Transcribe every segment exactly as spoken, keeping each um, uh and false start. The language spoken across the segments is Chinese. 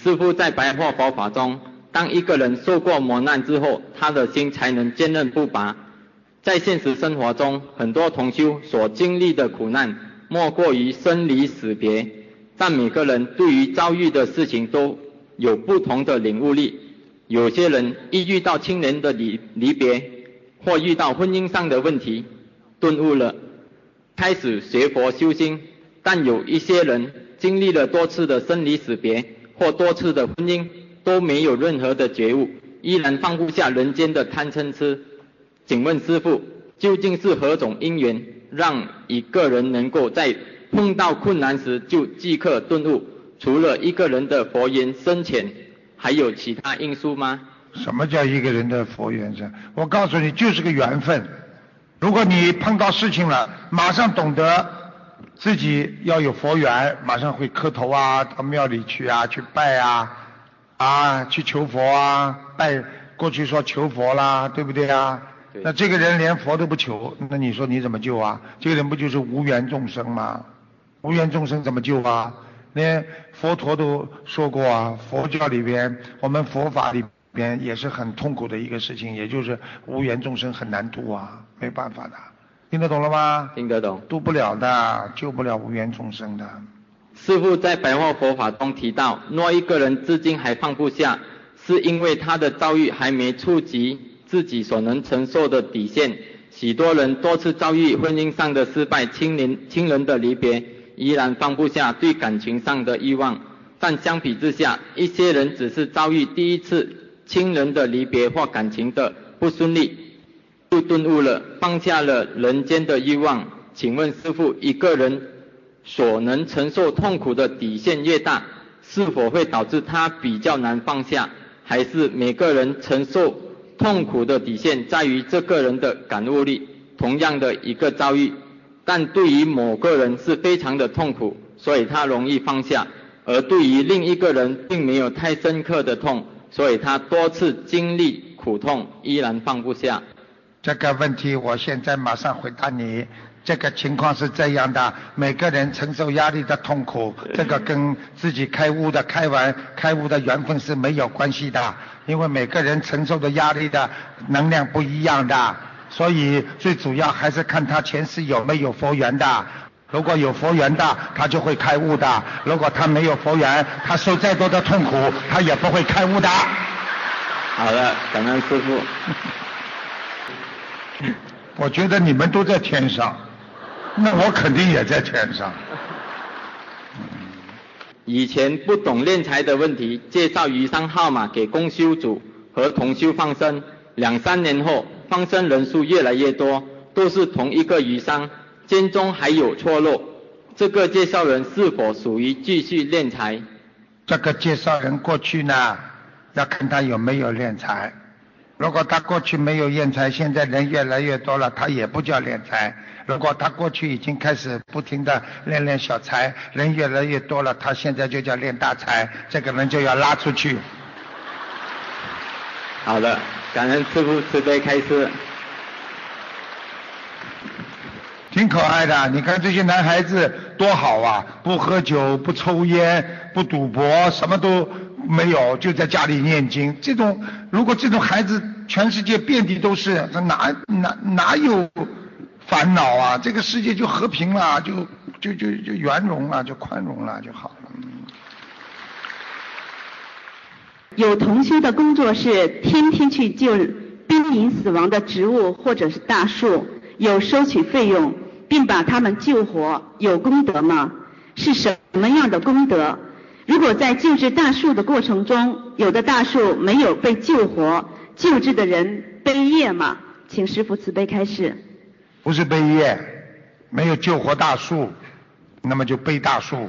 师父在白话佛法中，当一个人受过磨难之后，他的心才能坚韧不拔。在现实生活中，很多同修所经历的苦难，莫过于生离死别，但每个人对于遭遇的事情都有不同的领悟力。有些人一遇到亲人的离离别，或遇到婚姻上的问题，顿悟了，开始学佛修心。但有一些人经历了多次的生离死别，或多次的婚姻，都没有任何的觉悟，依然放不下人间的贪嗔痴。请问师父，究竟是何种因缘，让一个人能够在碰到困难时就即刻顿悟？除了一个人的佛缘深浅，还有其他因素吗？ 什么叫一个人的佛缘深？我告诉你，就是个缘分。如果你碰到事情了，马上懂得自己要有佛缘，马上会磕头啊，到庙里去啊，去拜啊，啊，去求佛啊，拜，过去说求佛啦，对不对啊？对。那这个人连佛都不求，那你说你怎么救啊？这个人不就是无缘众生吗？无缘众生怎么救啊？连佛陀都说过啊，佛教里边，我们佛法里边也是很痛苦的一个事情，也就是无缘众生很难度啊，没办法的。听得懂了吗？ 听得懂。 度不了的，救不了无缘众生的。 师父在白话佛法中提到，若一个人至今还放不下，是因为他的遭遇还没触及自己所能承受的底线。许多人多次遭遇婚姻上的失败，亲人亲人的离别，依然放不下对感情上的欲望。但相比之下，一些人只是遭遇第一次亲人的离别或感情的不顺利，就顿悟了，放下了人间的欲望。请问师父，一个人所能承受痛苦的底线越大，是否会导致他比较难放下？还是每个人承受痛苦的底线在于这个人的感悟力？同样的一个遭遇，但对于某个人是非常的痛苦，所以他容易放下，而对于另一个人并没有太深刻的痛，所以他多次经历苦痛依然放不下。 这个问题我现在马上回答你。这个情况是这样的，每个人承受压力的痛苦，这个跟自己开悟的开完开悟的缘分是没有关系的，因为每个人承受的压力的能量不一样的，所以最主要还是看他前世有没有佛缘的。如果有佛缘的，他就会开悟的；如果他没有佛缘，他受再多的痛苦，他也不会开悟的。 好了，感恩师父。 我觉得你们都在天上，那我肯定也在天上。 以前不懂敛财的问题，介绍鱼商号码给公修组和同修放生，两三年后放生人数越来越多，都是同一个鱼商，间中还有错漏，这个介绍人是否属于继续敛财？ 这个介绍人过去呢，要看他有没有敛财。如果他过去没有敛财，现在人越来越多了，他也不叫敛财。如果他过去已经开始不停的练练小财，人越来越多了，他现在就叫练大财，这个人就要拉出去。 好的，感恩师父慈悲开示。 挺可爱的，你看这些男孩子多好啊，不喝酒，不抽烟，不赌博，什么都没有，就在家里念经。这种如果这种孩子全世界遍地都是，哪哪哪有烦恼啊？这个世界就和平了，就就就就圆融了，就宽容了就好了。 有同修的工作是天天去救濒临死亡的植物或者是大树，有收取费用，并把它们救活，有功德吗？是什么样的功德？如果在救治大树的过程中，有的大树没有被救活，救治的人背业吗？请师父慈悲开示。 不是背业，没有救活大树，那么就背大树，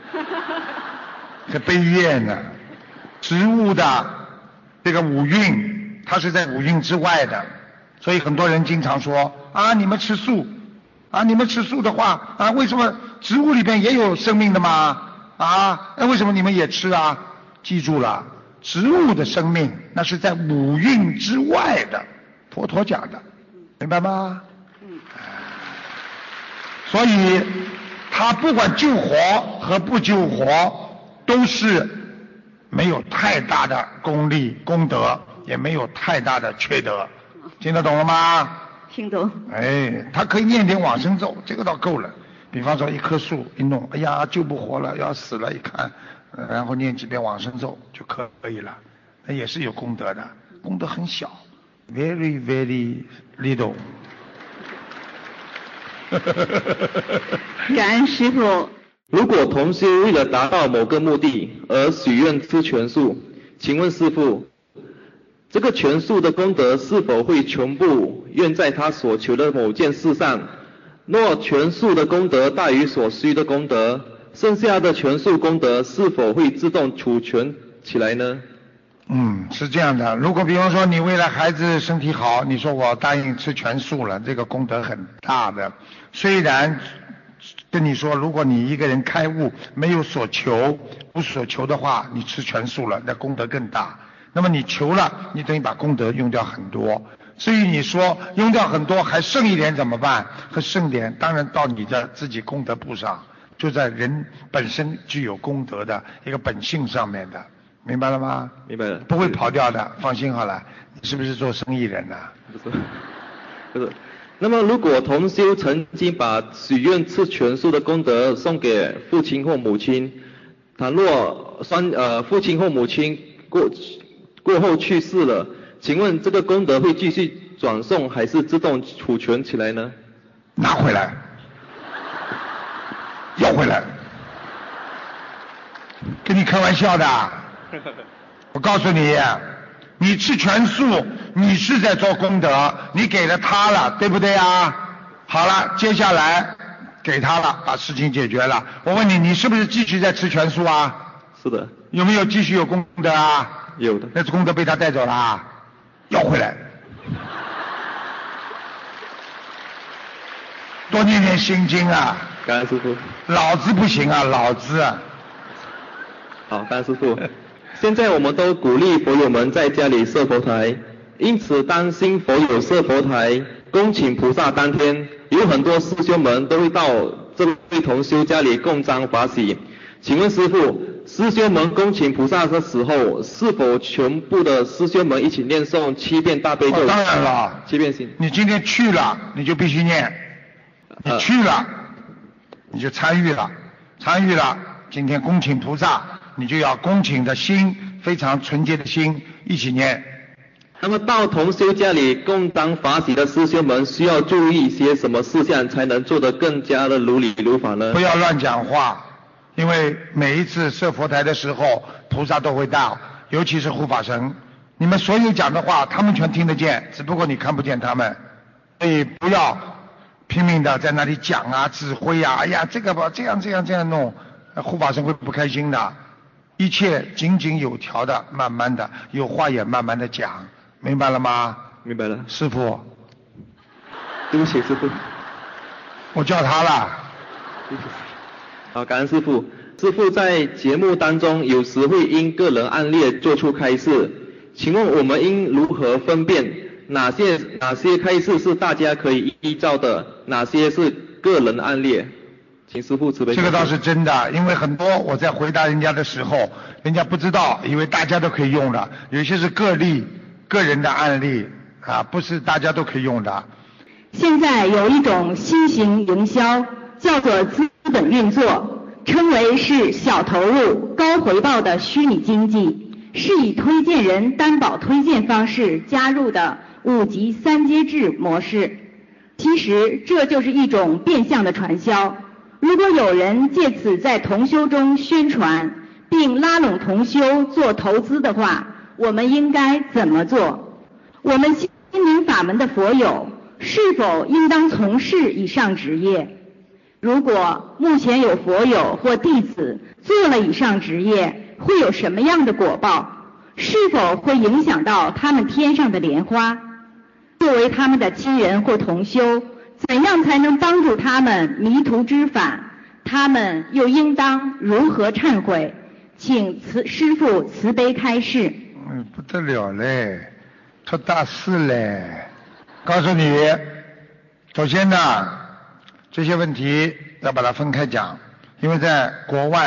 这背业呢？植物的这个五蕴，它是在五蕴之外的，所以很多人经常说啊，你们吃素啊，你们吃素的话啊，为什么植物里边也有生命的吗？啊，那为什么你们也吃啊？记住了，植物的生命那是在五蕴之外的，佛陀讲的，明白吗？嗯。所以他不管救活和不救活，都是没有太大的功力功德，也没有太大的缺德，听得懂了吗？ 听懂。 哎，他可以念点往生咒，这个倒够了。比方说一棵树一弄，哎呀救不活了，要死了，一看，呃、然后念几遍往生咒就可以了，那也是有功德的，功德很小 ，very very little。 感恩师父。 如果同修为了达到某个目的而许愿吃全素，请问师父，这个全素的功德是否会全部用在他所求的某件事上？若全素的功德大于所需的功德，剩下的全素功德是否会自动储存起来呢？ 嗯，是这样的。如果比方说你为了孩子身体好，你说我答应吃全素了，这个功德很大的。虽然跟你说，如果你一个人开悟，没有所求，无所求的话，你吃全素了，那功德更大。那么你求了，你等于把功德用掉很多。至于你说用掉很多还剩一点怎么办？还剩点当然到你的自己功德簿上，就在人本身具有功德的一个本性上面的，明白了吗？ 明白了。 不会跑掉的，放心好了。你是不是做生意人呢、啊？ 不是，不是。那么如果同修曾经把许愿吃全素的功德送给父亲或母亲，倘若双呃父亲或母亲过过后去世了，请问这个功德会继续转送还是自动储存起来呢？ 拿回来，要回来，跟你开玩笑的。我告诉你，你吃全素，你是在做功德，你给了他了，对不对啊？好了，接下来给他了，把事情解决了。我问你，你是不是继续在吃全素啊？ 是的。 有没有继续有功德啊？ 有的。 那功德被他带走了啊，要回来。多念念心经啊！ 感恩师父。 老子不行啊，老子。 好，感恩师父。现在我们都鼓励佛友们在家里设佛台，因此当新佛友设佛台恭请菩萨当天，有很多师兄们都会到这位同修家里共沾法喜。请问师父，师兄们恭请菩萨的时候，是否全部的师兄们一起念诵七遍大悲咒？ 哦、当然了， 七遍心。 你今天去了，你就必须念。你去了，呃、你就参与了，参与了。今天恭请菩萨，你就要恭请的心，非常纯洁的心，一起念。 那么到同修家里共当法喜的师兄们，需要注意一些什么事项，才能做得更加的如理如法呢？ 不要乱讲话。因为每一次设佛台的时候，菩萨都会到，尤其是护法神，你们所有讲的话，他们全听得见，只不过你看不见他们，所以不要拼命的在那里讲啊、指挥啊，哎呀，这个吧，这样这样这样弄，护法神会不开心的。一切井井有条的，慢慢的，有话也慢慢的讲，明白了吗？ 明白了。 师父， 对不起，师父， 我叫他了。 好，感恩师父。师父在节目当中有时会因个人案例做出开示，请问我们应如何分辨哪些哪些开示是大家可以依照的，哪些是个人案例？请师父慈悲。 这个倒是真的，因为很多我在回答人家的时候，人家不知道，以为大家都可以用的，有些是个例、个人的案例啊，不是大家都可以用的。 现在有一种新型营销，叫做资本运作，称为是小投入高回报的虚拟经济，是以推荐人担保推荐方式加入的五级三阶制模式。其实这就是一种变相的传销。如果有人借此在同修中宣传，并拉拢同修做投资的话，我们应该怎么做？我们心灵法门的佛友是否应当从事以上职业？如果目前有佛友或弟子做了以上职业，会有什么样的果报？是否会影响到他们天上的莲花？作为他们的亲人或同修，怎样才能帮助他们迷途知返？他们又应当如何忏悔？请慈师父慈悲开示。 嗯，不得了嘞，出大事嘞！告诉你，首先呢，这些问题要把它分开讲，因为在国外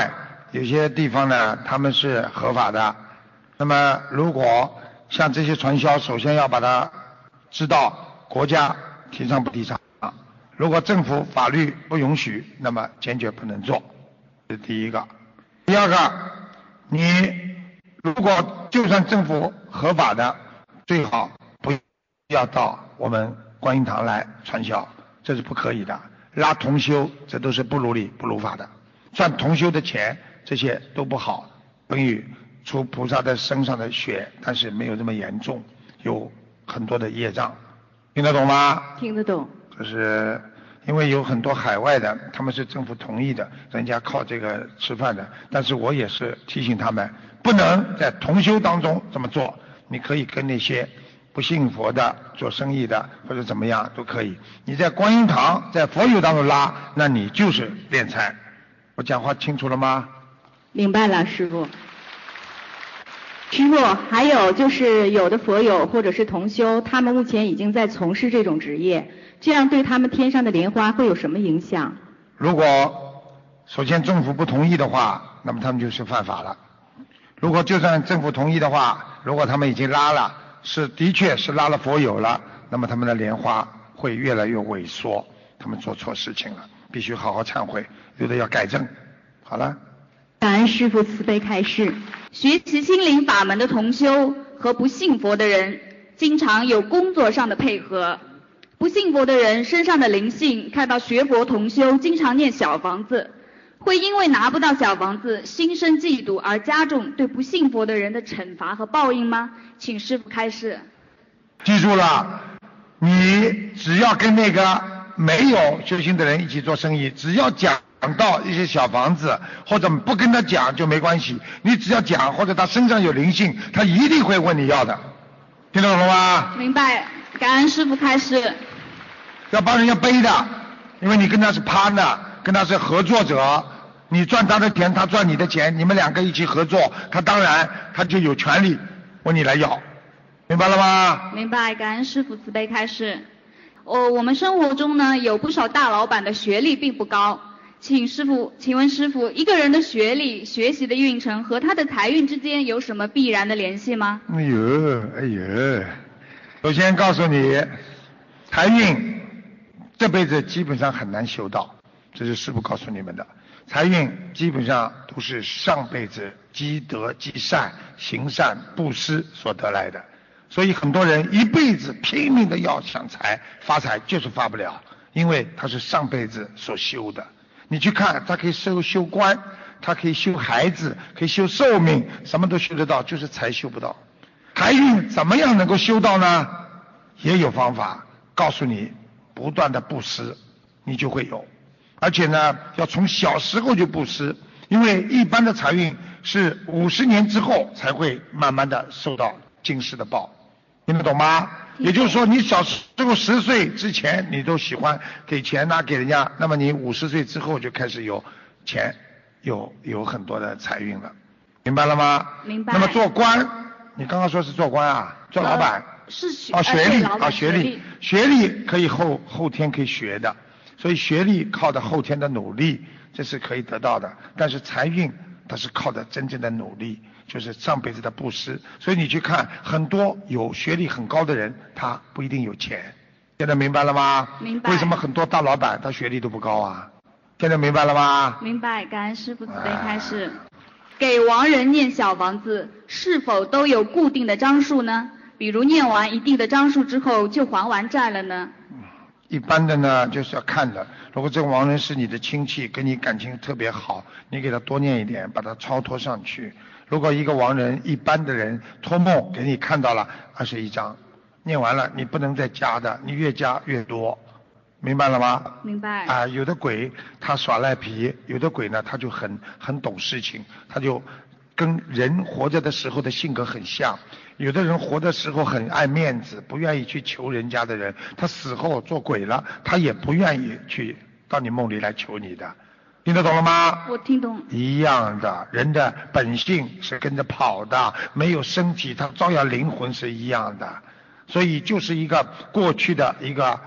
有些地方呢他们是合法的。那么如果像这些传销，首先要把它知道国家提倡不提倡啊。如果政府法律不允许，那么坚决不能做，这是第一个。第二个，你如果就算政府合法的，最好不要到我们观音堂来传销，这是不可以的。拉同修，这都是不如理不如法的，赚同修的钱，这些都不好，等于出菩萨的身上的血，但是没有这么严重，有很多的业障，听得懂吗？ 听得懂。 就是因为有很多海外的，他们是政府同意的，人家靠这个吃饭的，但是我也是提醒他们，不能在同修当中这么做。你可以跟那些不信佛的做生意的或者怎么样都可以，你在观音堂在佛友当中拉，那你就是敛财。我讲话清楚了吗？ 明白了，师父。师父，还有就是有的佛友或者是同修，他们目前已经在从事这种职业，这样对他们天上的莲花会有什么影响？ 如果首先政府不同意的话，那么他们就是犯法了。如果就算政府同意的话，如果他们已经拉了，是的确是拉了佛友了，那么他们的莲花会越来越萎缩，他们做错事情了，必须好好忏悔，有的要改正。好了。 感恩师父慈悲开示。 学习心灵法门的同修和不信佛的人经常有工作上的配合。不信佛的人身上的灵性看到学佛同修经常念小房子，会因为拿不到小房子心生嫉妒而加重对不信佛的人的惩罚和报应吗？请师父开示。 记住了，你只要跟那个没有修行的人一起做生意，只要讲讲到一些小房子，或者不跟他讲就没关系，你只要讲，或者他身上有灵性，他一定会问你要的，听得懂了吗？ 明白，感恩师父开示。 要帮人家背的，因为你跟他是 partner， 跟他是合作者，你赚他的钱，他赚你的钱，你们两个一起合作，他当然他就有权利问你来要，明白了吗？ 明白，感恩师父慈悲开示。哦，我们生活中呢有不少大老板的学历并不高。请师父，请问师父，一个人的学历、学习的运程和他的财运之间有什么必然的联系吗？ 哎呦，哎呦，首先告诉你，财运这辈子基本上很难修到，这是师父告诉你们的。财运基本上都是上辈子积德积善、行善布施所得来的，所以很多人一辈子拼命的要想财发财，就是发不了，因为他是上辈子所修的。你去看，他可以修修官，他可以修孩子，可以修寿命，什么都修得到，就是财修不到。财运怎么样能够修到呢？也有方法，告诉你，不断的布施，你就会有。而且呢，要从小时候就布施，因为一般的财运是五十年之后才会慢慢的受到今世的报，听得懂吗？也就是说，你小时候十岁之前你都喜欢给钱拿给人家，那么你五十岁之后就开始有钱，有有很多的财运了，明白了吗？ 明白。 那么做官，你刚刚说是做官啊，做老板？ 呃、是学啊学历啊学历，学历可以后后天可以学的，所以学历靠的后天的努力，这是可以得到的。但是财运它是靠的真正的努力。就是上辈子的布施，所以你去看很多有学历很高的人，他不一定有钱。现在明白了吗？ 明白。 为什么很多大老板他学历都不高啊？现在明白了吗？ 明白，感恩师父慈悲开示。啊、给亡人念小房子是否都有固定的张数呢？比如念完一定的张数之后就还完债了呢？ 一般的呢就是要看的，如果这个亡人是你的亲戚，跟你感情特别好，你给他多念一点，把他超脱上去。如果一个亡人一般的人托梦给你看到了二十一章，念完了你不能再加的，你越加越多，明白了吗？ 明白。 啊，有的鬼他耍赖皮，有的鬼呢他就很很懂事情，他就跟人活着的时候的性格很像。有的人活的时候很爱面子，不愿意去求人家的人，他死后做鬼了，他也不愿意去到你梦里来求你的。听得懂了吗？ 我听懂。 一样的，人的本性是跟着跑的，没有身体他照样灵魂是一样的，所以就是一个过去的一个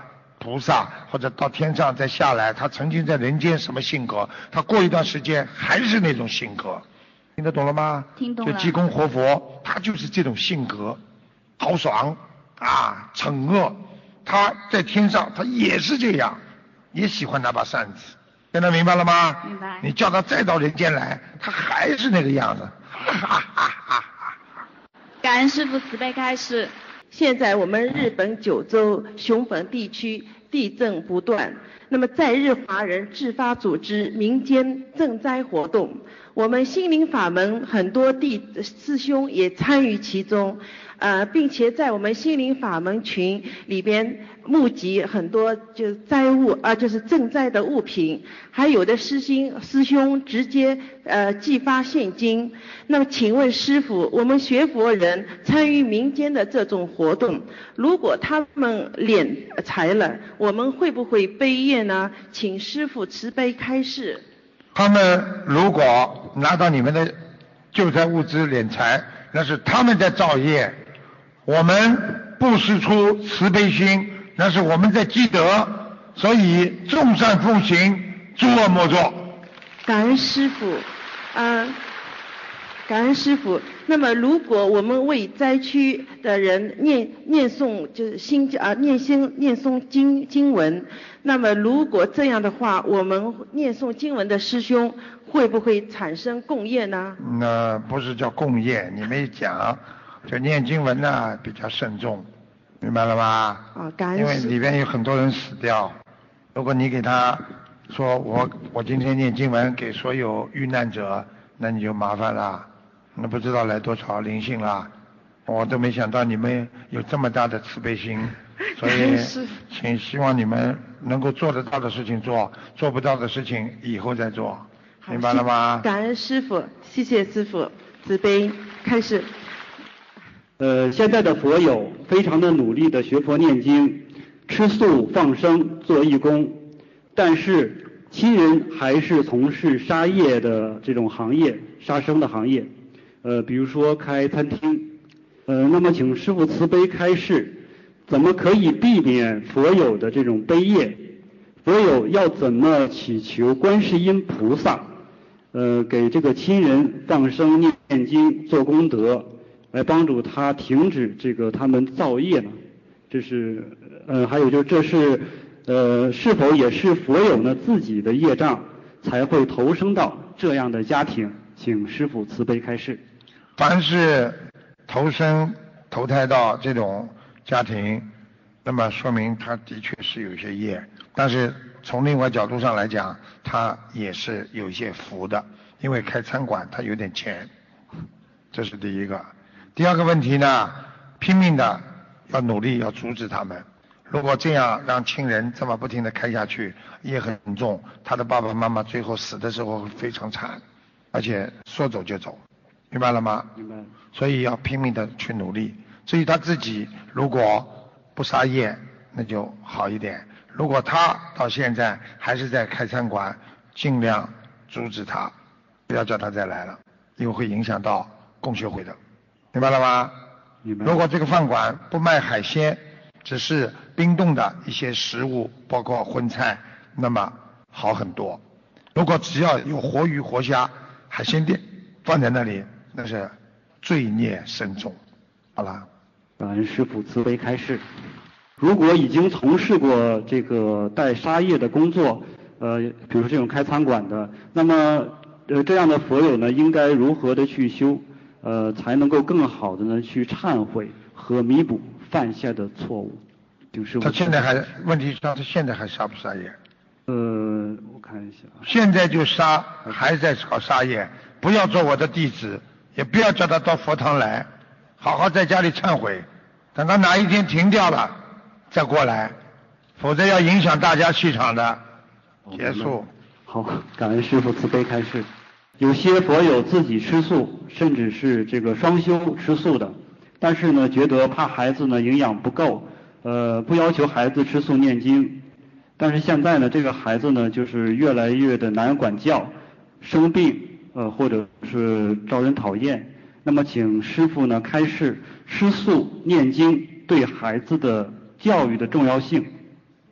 菩萨或者到天上再下来，他曾经在人间什么性格，他过一段时间还是那种性格，听得懂了吗？ 听懂了。 就济公活佛，他就是这种性格，豪爽啊，惩恶，他在天上他也是这样，也喜欢拿把扇子，现在明白了吗？ 明白。 你叫他再到人间来，他还是那个样子，哈哈哈哈。 感恩师父慈悲开示。 现在我们日本九州熊本地区地震不断，那么在日华人自发组织民间赈灾活动，我们心灵法门很多弟师兄也参与其中，呃，并且在我们心灵法门群里边募集很多就是灾物啊、呃，就是赈灾的物品，还有的师兄师兄直接呃寄发现金。那么请问师父，我们学佛人参与民间的这种活动，如果他们敛财了，我们会不会背业呢？请师父慈悲开示。 他们如果拿到你们的救灾物资敛财，那是他们在造业，我们布施出慈悲心，那是我们在积德，所以众善奉行，诸恶莫作。 感恩师父，啊、呃，感恩师父。那么，如果我们为灾区的人念念诵就是心啊念心念诵经经文，那么如果这样的话，我们念诵经文的师兄会不会产生共业呢？ 那不是叫共业，你没讲，就念经文呢比较慎重，明白了吗？ 啊，感恩。 因为里边有很多人死掉，如果你给他说我我今天念经文给所有遇难者，那你就麻烦了。那不知道来多少灵性了，我都没想到你们有这么大的慈悲心，所以请希望你们能够做得到的事情做，做不到的事情以后再做，明白了吗？ 感恩师父，谢谢师父慈悲开示。 呃，现在的佛友非常的努力的学佛念经，吃素放生做义工，但是亲人还是从事杀业的这种行业，杀生的行业。呃，比如说开餐厅，呃，那么请师父慈悲开示，怎么可以避免佛友的这种悲业？佛友要怎么祈求观世音菩萨，呃，给这个亲人放生念经做功德，来帮助他停止这个他们造业呢？这是，呃，还有就是这是，呃，是否也是佛友呢自己的业障才会投生到这样的家庭？请师父慈悲开示。 凡是投生投胎到这种家庭，那么说明他的确是有一些业，但是从另外角度上来讲，他也是有一些福的，因为开餐馆他有点钱，这是第一个。第二个问题呢，拼命的要努力要阻止他们，如果这样让亲人这么不停的开下去，业很重，他的爸爸妈妈最后死的时候会非常惨，而且说走就走，明白了吗？ 明白。 所以要拼命的去努力。至于他自己如果不杀业，那就好一点。如果他到现在还是在开餐馆，尽量阻止他，不要叫他再来了，因为会影响到共修会的，明白了吗？ 明白。 如果这个饭馆不卖海鲜，只是冰冻的一些食物，包括荤菜，那么好很多。如果只要有活鱼活虾海鲜店放在那里，那是罪孽深重。好了， 感恩师父慈悲开示。如果已经从事过这个带杀业的工作，呃，比如说这种开餐馆的，那么呃这样的佛友呢，应该如何的去修，呃，才能够更好的呢去忏悔和弥补犯下的错误？就是他现在还问题是他现在还杀不杀业？ 呃，我看一下， 现在就杀，还在搞杀业，不要做我的弟子，也不要叫他到佛堂来，好好在家里忏悔，等他哪一天停掉了再过来，否则要影响大家气场的。结束。 好，感恩师父慈悲开示。有些佛友自己吃素，甚至是这个双修吃素的，但是呢，觉得怕孩子呢营养不够，呃，不要求孩子吃素念经。但是现在呢，这个孩子呢，就是越来越的难管教，生病，呃，或者是招人讨厌。那么，请师父呢开示吃素念经对孩子的教育的重要性。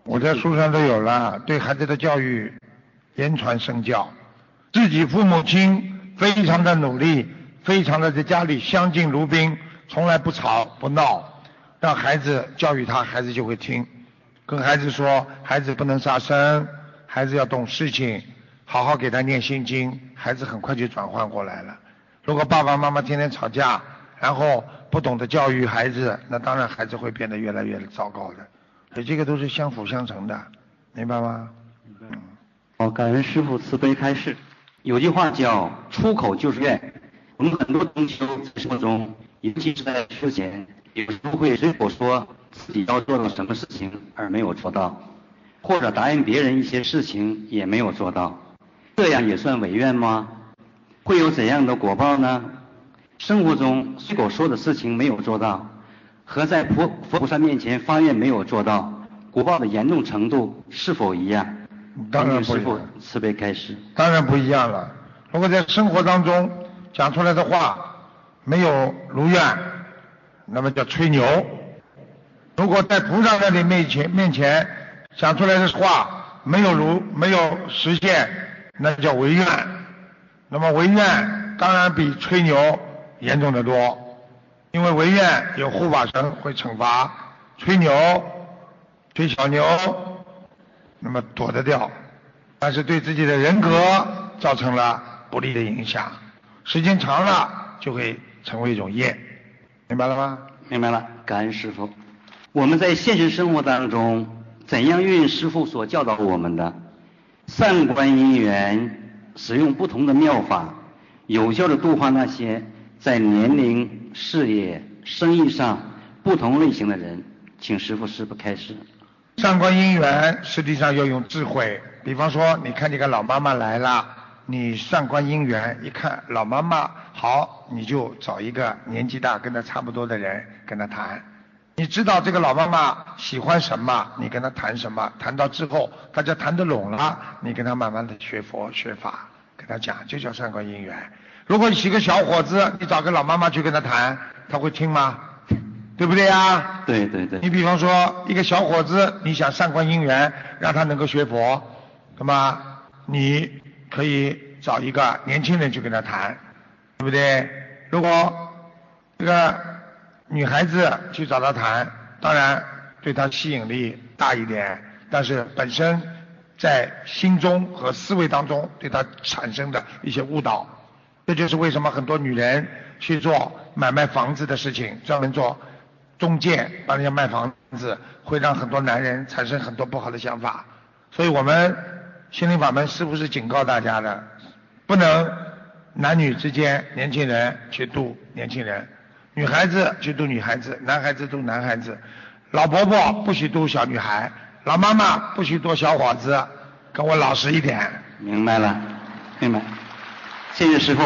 我在书上都有了，对孩子的教育言传身教，自己父母亲非常的努力，非常的在家里相敬如宾，从来不吵不闹，让孩子教育他，孩子就会听。跟孩子说，孩子不能杀生，孩子要懂事情，好好给他念心经，孩子很快就转换过来了。如果爸爸妈妈天天吵架，然后不懂得教育孩子，那当然孩子会变得越来越糟糕的。所以这个都是相辅相成的，明白吗？ 明白。好，感恩师父慈悲开示。有句话叫出口就是愿。我们很多同修在生活中，尤其是在修前，有时候会随口说自己要做到什么事情而没有做到，或者答应别人一些事情也没有做到，这样也算违愿吗？会有怎样的果报呢？生活中随口说的事情没有做到，和在佛佛菩萨面前发愿没有做到，果报的严重程度是否一样？ 当然不一样。 师父慈悲开示。 当然不一样了。如果在生活当中讲出来的话没有如愿，那么叫吹牛；如果在菩萨那里面前面前讲出来的话没有如没有实现，那叫违愿。那么违愿当然比吹牛严重得多，因为违愿有护法神会惩罚，吹牛吹小牛那么躲得掉，但是对自己的人格造成了不利的影响，时间长了就会成为一种业，明白了吗？ 明白了，感恩师父。我们在现实生活当中怎样运用师父所教导我们的善观因缘，使用不同的妙法，有效的度化那些在年龄、事业、生意上不同类型的人，请师父师父开示。 善观因缘实际上要用智慧，比方说你看这个老妈妈来了，你善观因缘，一看老妈妈好，你就找一个年纪大跟她差不多的人跟她谈，你知道这个老妈妈喜欢什么，你跟她谈什么，谈到之后大家谈得拢了，你跟她慢慢的学佛学法，跟她讲，就叫善观因缘。如果你是个小伙子，你找个老妈妈去跟她谈，她会听吗？对不对呀？ 对对对。 你比方说一个小伙子，你想善观因缘让他能够学佛，那么你可以找一个年轻人去跟他谈，对不对？如果这个女孩子去找他谈，当然对他吸引力大一点，但是本身在心中和思维当中对他产生的一些误导，这就是为什么很多女人去做买卖房子的事情，专门做中介帮人家卖房子，会让很多男人产生很多不好的想法。所以我们心灵法门是不是警告大家的，不能男女之间年轻人去度年轻人，女孩子去度女孩子，男孩子度男孩子，老婆婆不许度小女孩，老妈妈不许度小伙子，跟我老实一点。 明白了，明白。谢谢师父。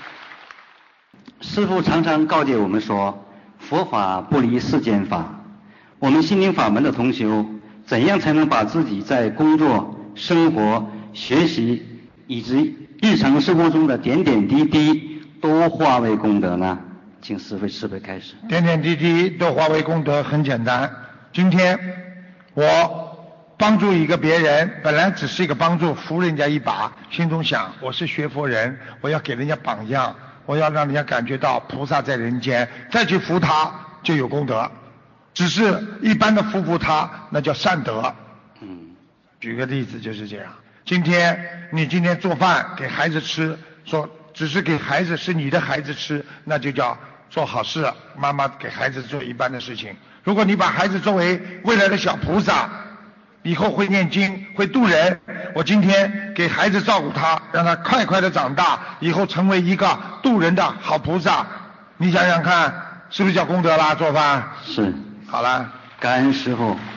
师父常常告诫我们说，佛法不离世间法。我们心灵法门的同修，怎样才能把自己在工作、生活、学习以及日常生活中的点点滴滴都化为功德呢？请师父慈悲开始。 点点滴滴都化为功德很简单。今天我帮助一个别人，本来只是一个帮助，扶人家一把，心中想我是学佛人，我要给人家榜样，我要让人家感觉到菩萨在人间，再去扶他就有功德。只是一般的扶扶他，那叫善德。 嗯， 举个例子就是这样。今天你今天做饭给孩子吃，说只是给孩子，是你的孩子吃，那就叫做好事。妈妈给孩子做一般的事情。如果你把孩子作为未来的小菩萨，以后会念经，会度人，我今天给孩子照顾他，让他快快的长大，以后成为一个度人的好菩萨，你想想看是不是叫功德啦？做饭是。 好了， 感恩师父。